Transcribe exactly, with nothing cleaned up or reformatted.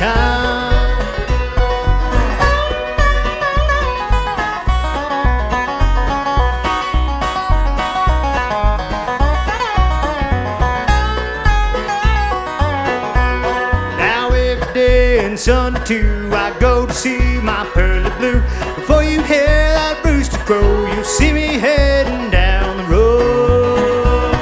town. Now every day in Sunday too, I go to see my pearl.